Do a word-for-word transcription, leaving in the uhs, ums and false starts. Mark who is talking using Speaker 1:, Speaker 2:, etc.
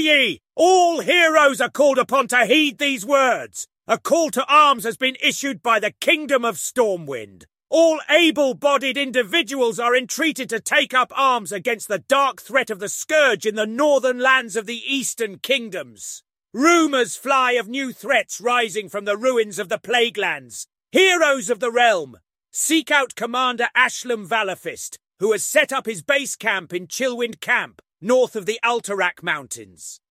Speaker 1: ye! All heroes are called upon to heed these words. A call to arms has been issued by the Kingdom of Stormwind. All able-bodied individuals are entreated to take up arms against the dark threat of the Scourge in the northern lands of the Eastern Kingdoms. Rumours fly of new threats rising from the ruins of the Plaguelands. Heroes of the realm, seek out Commander Ashlam Valorfist, who has set up his base camp in Chillwind Camp, north of the Alterac Mountains.